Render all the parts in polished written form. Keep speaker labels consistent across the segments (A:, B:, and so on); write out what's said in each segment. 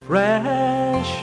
A: fresh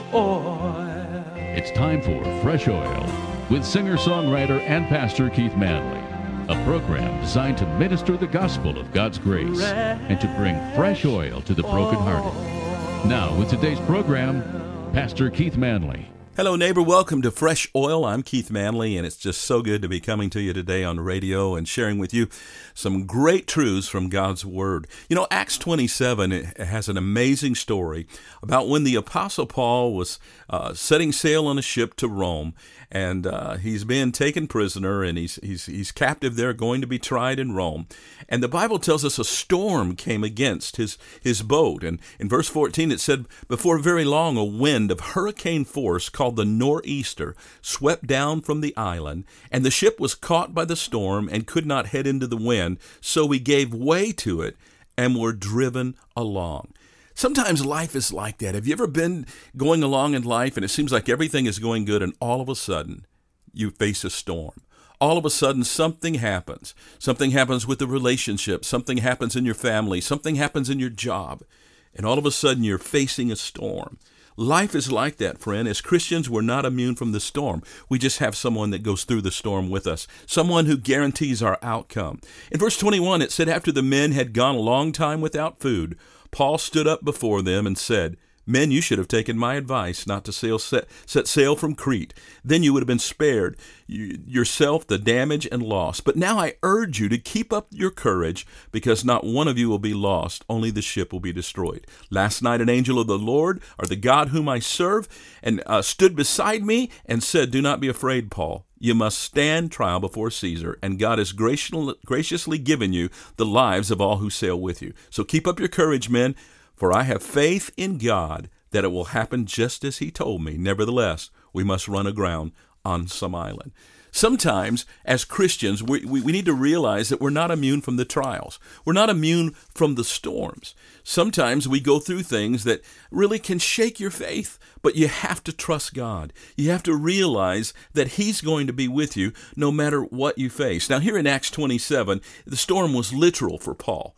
A: oil.
B: It's time for Fresh Oil with singer-songwriter and pastor Keith Manley, a program designed to minister the gospel of God's grace and to bring fresh oil to the brokenhearted. Now, with today's program, Pastor Keith Manley.
C: Hello, neighbor. Welcome to Fresh Oil. I'm Keith Manley, and it's just so good to be coming to you today on radio and sharing with you some great truths from God's Word. You know, Acts 27 it has an amazing story about when the Apostle Paul was setting sail on a ship to Rome, and he's being taken prisoner, and he's captive there, going to be tried in Rome. And the Bible tells us a storm came against his boat. And in verse 14 it said, before very long a wind of hurricane force called the nor'easter swept down from the island, and the ship was caught by the storm and could not head into the wind, so we gave way to it and were driven along. Sometimes life is like that. Have you ever been going along in life and it seems like everything is going good, and all of a sudden you face a storm? All of a sudden something happens. Something happens with the relationship. Something happens in your family. Something happens in your job. And all of a sudden you're facing a storm. Life is like that, friend. As Christians, we're not immune from the storm. We just have someone that goes through the storm with us, someone who guarantees our outcome. In verse 21, it said, after the men had gone a long time without food, Paul stood up before them and said, men, you should have taken my advice not to set sail from Crete. Then you would have been spared yourself the damage and loss. But now I urge you to keep up your courage, because not one of you will be lost, only the ship will be destroyed. Last night an angel of the Lord, or the God whom I serve, and stood beside me and said, do not be afraid, Paul. You must stand trial before Caesar, and God has graciously given you the lives of all who sail with you. So keep up your courage, men. For I have faith in God that it will happen just as he told me. Nevertheless, we must run aground on some island. Sometimes, as Christians, we need to realize that we're not immune from the trials. We're not immune from the storms. Sometimes we go through things that really can shake your faith, but you have to trust God. You have to realize that he's going to be with you no matter what you face. Now, here in Acts 27, the storm was literal for Paul.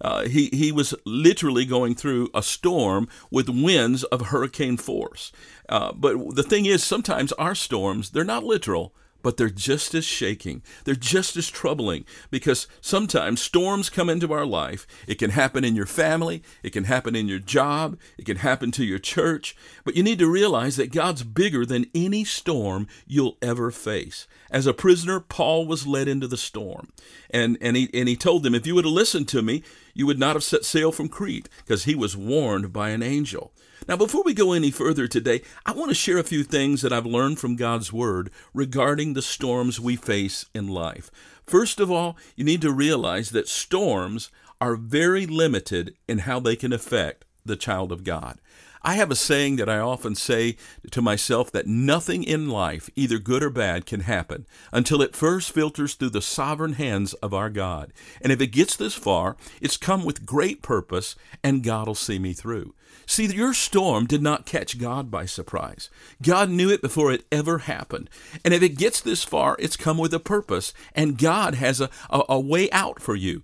C: He was literally going through a storm with winds of hurricane force. But the thing is, sometimes our storms, they're not literal, but they're just as shaking. They're just as troubling, because sometimes storms come into our life. It can happen in your family. It can happen in your job. It can happen to your church. But you need to realize that God's bigger than any storm you'll ever face. As a prisoner, Paul was led into the storm. And he told them, if you would have listened to me, you would not have set sail from Crete, because he was warned by an angel. Now, before we go any further today, I want to share a few things that I've learned from God's Word regarding the storms we face in life. First of all, you need to realize that storms are very limited in how they can affect the child of God. I have a saying that I often say to myself, that nothing in life, either good or bad, can happen until it first filters through the sovereign hands of our God. And if it gets this far, it's come with great purpose, and God will see me through. See, your storm did not catch God by surprise. God knew it before it ever happened. And if it gets this far, it's come with a purpose, and God has a way out for you.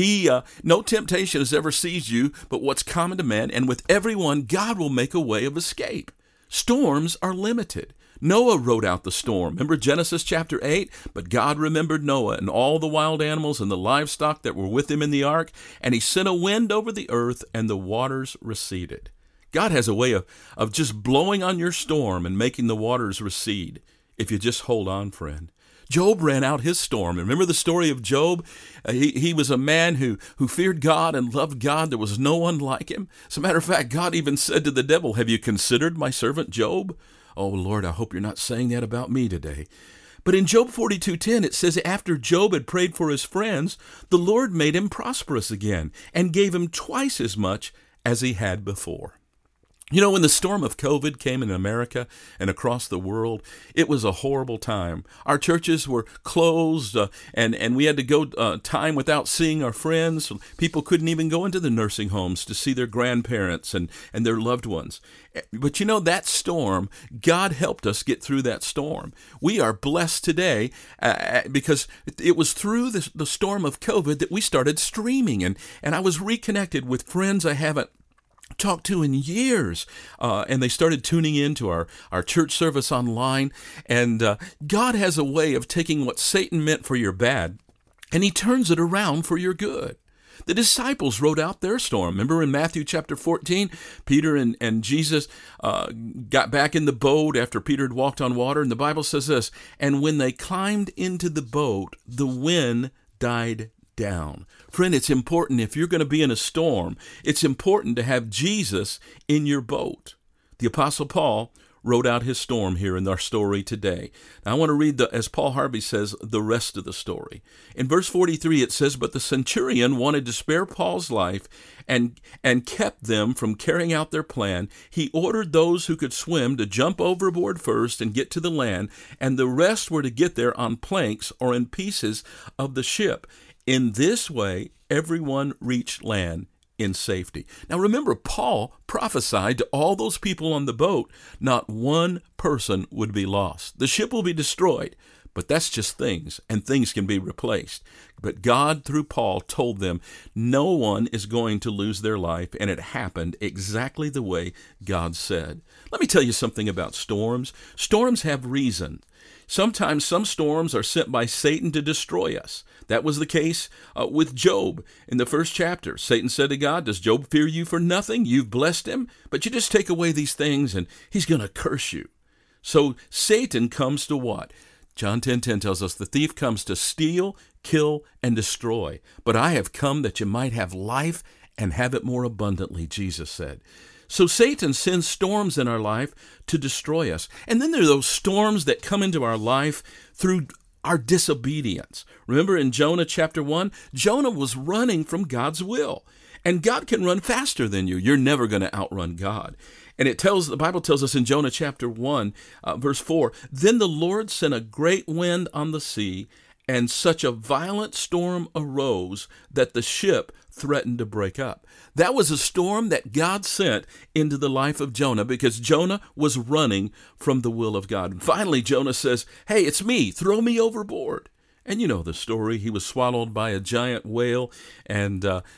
C: No temptation has ever seized you but what's common to man, and with everyone, God will make a way of escape. Storms are limited. Noah rode out the storm. Remember Genesis chapter 8? But God remembered Noah and all the wild animals and the livestock that were with him in the ark, and he sent a wind over the earth, and the waters receded. God has a way of just blowing on your storm and making the waters recede, if you just hold on, friend. Job ran out his storm. Remember the story of Job? He was a man who feared God and loved God. There was no one like him. As a matter of fact, God even said to the devil, have you considered my servant Job? Oh, Lord, I hope you're not saying that about me today. But in Job 42:10, it says, after Job had prayed for his friends, the Lord made him prosperous again and gave him twice as much as he had before. You know, when the storm of COVID came in America and across the world, it was a horrible time. Our churches were closed, and we had to go time without seeing our friends. People couldn't even go into the nursing homes to see their grandparents and their loved ones. But you know, that storm, God helped us get through that storm. We are blessed today because it was through the storm of COVID that we started streaming, and I was reconnected with friends I haven't talked to in years, and they started tuning in to our church service online. And God has a way of taking what Satan meant for your bad, and he turns it around for your good. The disciples rode out their storm. Remember in Matthew chapter 14, Peter and Jesus got back in the boat after Peter had walked on water, and the Bible says this, and when they climbed into the boat, the wind died down. Friend, it's important, if you're going to be in a storm, it's important to have Jesus in your boat. The Apostle Paul wrote out his storm here in our story today. Now, I want to read, as Paul Harvey says, the rest of the story. In verse 43, it says, but the centurion wanted to spare Paul's life and kept them from carrying out their plan. He ordered those who could swim to jump overboard first and get to the land, and the rest were to get there on planks or in pieces of the ship. In this way, everyone reached land in safety. Now remember, Paul prophesied to all those people on the boat, not one person would be lost. The ship will be destroyed, but that's just things, and things can be replaced. But God, through Paul, told them no one is going to lose their life, and it happened exactly the way God said. Let me tell you something about storms. Storms have reason. Sometimes some storms are sent by Satan to destroy us. That was the case with Job in the first chapter. Satan said to God, does Job fear you for nothing? You've blessed him, but you just take away these things and he's going to curse you. So Satan comes to what? John 10:10 tells us the thief comes to steal, kill, and destroy. But I have come that you might have life and have it more abundantly, Jesus said. So Satan sends storms in our life to destroy us. And then there are those storms that come into our life through our disobedience. Remember in Jonah chapter 1, Jonah was running from God's will. And God can run faster than you. You're never going to outrun God. And the Bible tells us in Jonah chapter 1, verse 4, then the Lord sent a great wind on the sea, and such a violent storm arose that the ship threatened to break up. That was a storm that God sent into the life of Jonah because Jonah was running from the will of God. And finally, Jonah says, hey, it's me, throw me overboard. And you know the story. He was swallowed by a giant whale, and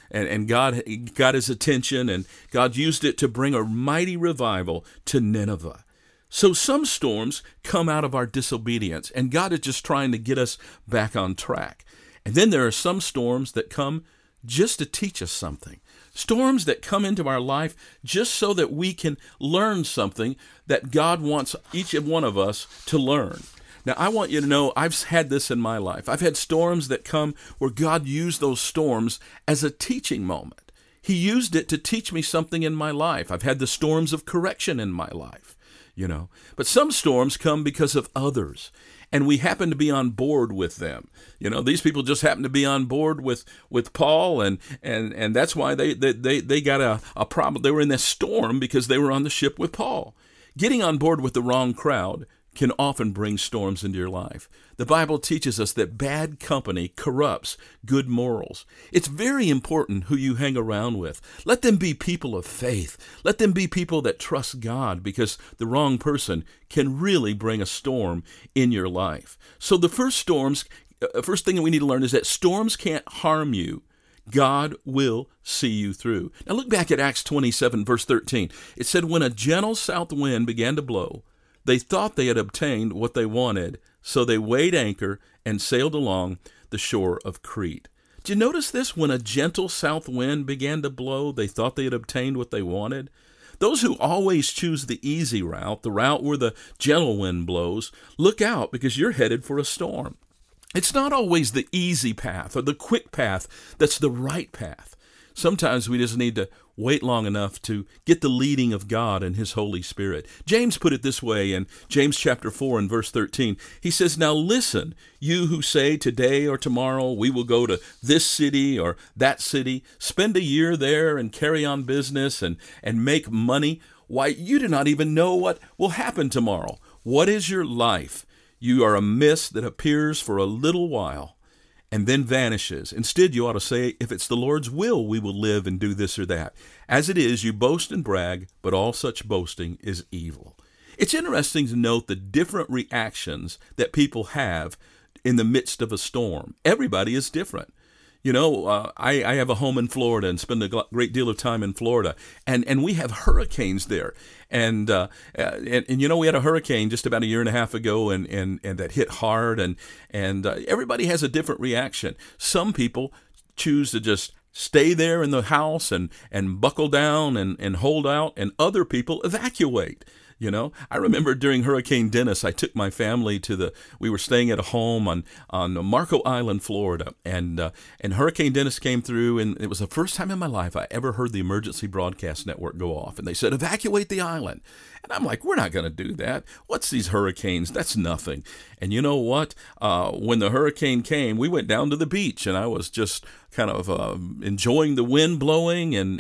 C: God got his attention, and God used it to bring a mighty revival to Nineveh. So some storms come out of our disobedience, and God is just trying to get us back on track. And then there are some storms that come just to teach us something. Storms that come into our life just so that we can learn something that God wants each and one of us to learn. Now, I want you to know I've had this in my life. I've had storms that come where God used those storms as a teaching moment. He used it to teach me something in my life. I've had the storms of correction in my life, you know. But some storms come because of others, and we happen to be on board with them. You know, these people just happen to be on board with Paul, and that's why they got a problem. They were in this storm because they were on the ship with Paul. Getting on board with the wrong crowd can often bring storms into your life. The Bible teaches us that bad company corrupts good morals. It's very important who you hang around with. Let them be people of faith. Let them be people that trust God, because the wrong person can really bring a storm in your life. So the first thing that we need to learn is that storms can't harm you. God will see you through. Now look back at Acts 27, verse 13. It said, when a gentle south wind began to blow, they thought they had obtained what they wanted, so they weighed anchor and sailed along the shore of Crete. Did you notice this? When a gentle south wind began to blow, they thought they had obtained what they wanted. Those who always choose the easy route, the route where the gentle wind blows, look out, because you're headed for a storm. It's not always the easy path or the quick path that's the right path. Sometimes we just need to wait long enough to get the leading of God and His Holy Spirit. James put it this way in James chapter 4 and verse 13. He says, now listen, you who say today or tomorrow we will go to this city or that city, spend a year there and carry on business and make money. Why, you do not even know what will happen tomorrow. What is your life? You are a mist that appears for a little while and then vanishes. Instead, you ought to say, if it's the Lord's will, we will live and do this or that. As it is, you boast and brag, but all such boasting is evil. It's interesting to note the different reactions that people have in the midst of a storm. Everybody is different. I have a home in Florida and spend a great deal of time in Florida, and we have hurricanes there. And we had a hurricane just about a year and a half ago, and that hit hard, and everybody has a different reaction. Some people choose to just stay there in the house and buckle down and hold out, and other people evacuate. I remember during Hurricane Dennis, I took my family we were staying at a home on Marco Island, Florida, and Hurricane Dennis came through, and it was the first time in my life I ever heard the emergency broadcast network go off, and they said, evacuate the island. And I'm like, we're not going to do that. What's these hurricanes? That's nothing. And you know what? When the hurricane came, we went down to the beach, and I was just kind of enjoying the wind blowing, and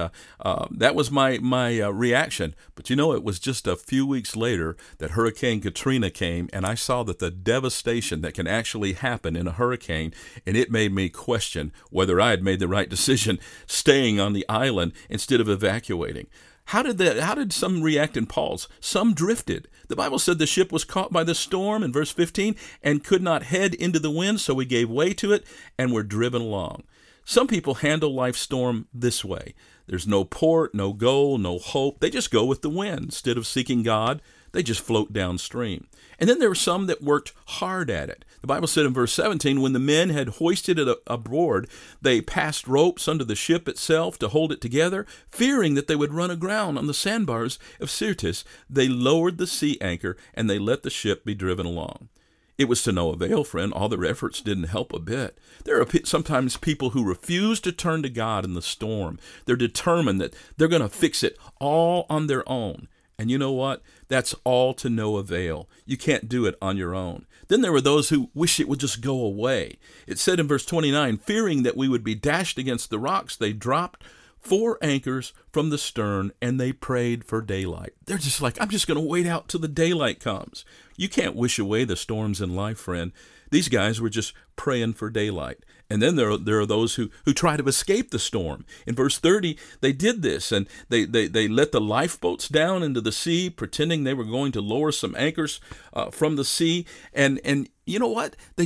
C: that was my reaction. But it was just a few weeks later that Hurricane Katrina came, and I saw that the devastation that can actually happen in a hurricane, and it made me question whether I had made the right decision staying on the island instead of evacuating. How did some react in Paul's? Some drifted. The Bible said the ship was caught by the storm in verse 15 and could not head into the wind, so we gave way to it and were driven along. Some people handle life's storm this way. There's no port, no goal, no hope. They just go with the wind. Instead of seeking God, they just float downstream. And then there were some that worked hard at it. The Bible said in verse 17, when the men had hoisted it aboard, they passed ropes under the ship itself to hold it together. Fearing that they would run aground on the sandbars of Syrtis, they lowered the sea anchor and they let the ship be driven along. It was to no avail, friend. All their efforts didn't help a bit. There are sometimes people who refuse to turn to God in the storm. They're determined that they're going to fix it all on their own. And you know what? That's all to no avail. You can't do it on your own. Then there were those who wish it would just go away. It said in verse 29, fearing that we would be dashed against the rocks, they dropped 4 anchors from the stern, and they prayed for daylight. They're just like, I'm just going to wait out till the daylight comes. You can't wish away the storms in life, friend. These guys were just praying for daylight. And then there are those who try to escape the storm. In verse 30, they did this, and they let the lifeboats down into the sea, pretending they were going to lower some anchors from the sea. And you know what? They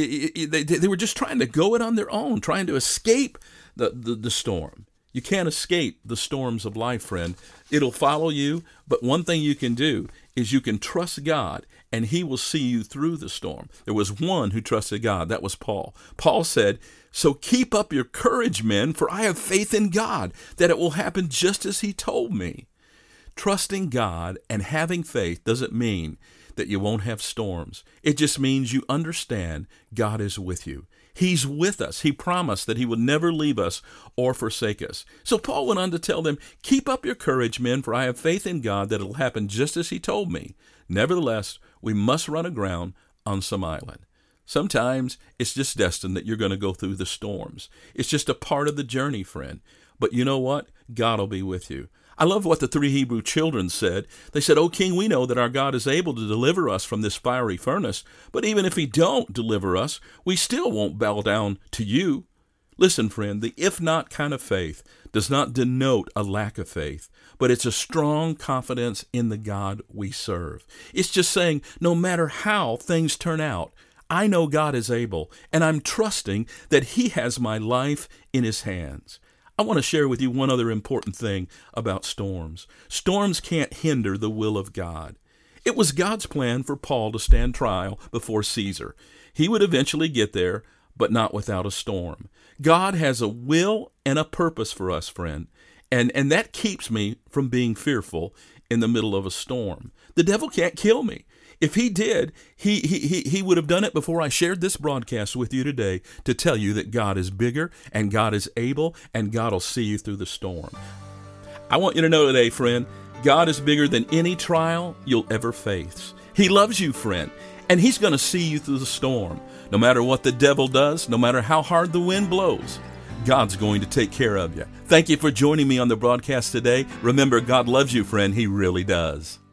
C: were just trying to go it on their own, trying to escape the storm. You can't escape the storms of life, friend. It'll follow you, but one thing you can do is you can trust God, and He will see you through the storm. There was one who trusted God. That was Paul. Paul said, so keep up your courage, men, for I have faith in God that it will happen just as He told me. Trusting God and having faith doesn't mean that you won't have storms. It just means you understand God is with you. He's with us. He promised that He would never leave us or forsake us. So Paul went on to tell them, keep up your courage, men, for I have faith in God that it will happen just as He told me. Nevertheless, we must run aground on some island. Sometimes it's just destined that you're going to go through the storms. It's just a part of the journey, friend. But you know what? God will be with you. I love what the 3 Hebrew children said. They said, O King, we know that our God is able to deliver us from this fiery furnace, but even if He don't deliver us, we still won't bow down to you. Listen, friend, the if not kind of faith does not denote a lack of faith, but it's a strong confidence in the God we serve. It's just saying, no matter how things turn out, I know God is able, and I'm trusting that He has my life in His hands. I want to share with you one other important thing about storms. Storms can't hinder the will of God. It was God's plan for Paul to stand trial before Caesar. He would eventually get there, but not without a storm. God has a will and a purpose for us, friend, and that keeps me from being fearful in the middle of a storm. The devil can't kill me. If he did, he would have done it before I shared this broadcast with you today to tell you that God is bigger and God is able and God will see you through the storm. I want you to know today, friend, God is bigger than any trial you'll ever face. He loves you, friend, and He's going to see you through the storm. No matter what the devil does, no matter how hard the wind blows, God's going to take care of you. Thank you for joining me on the broadcast today. Remember, God loves you, friend. He really does.